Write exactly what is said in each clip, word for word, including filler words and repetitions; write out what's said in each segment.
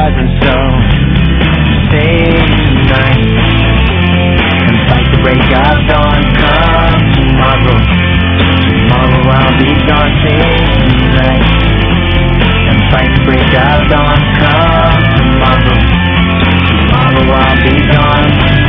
wasn't so. Stay tonight and fight the break of dawn. Come tomorrow, tomorrow I'll be gone. Stay tonight and fight the break of dawn. Come tomorrow, tomorrow I'll be gone.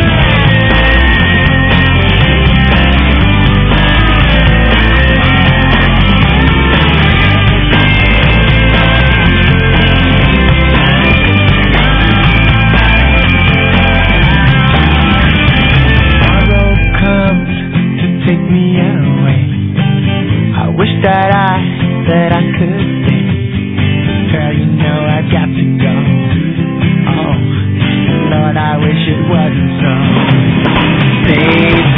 That I, that I could stay. Girl, you know I got to go. Oh, Lord, I wish it wasn't so. Stay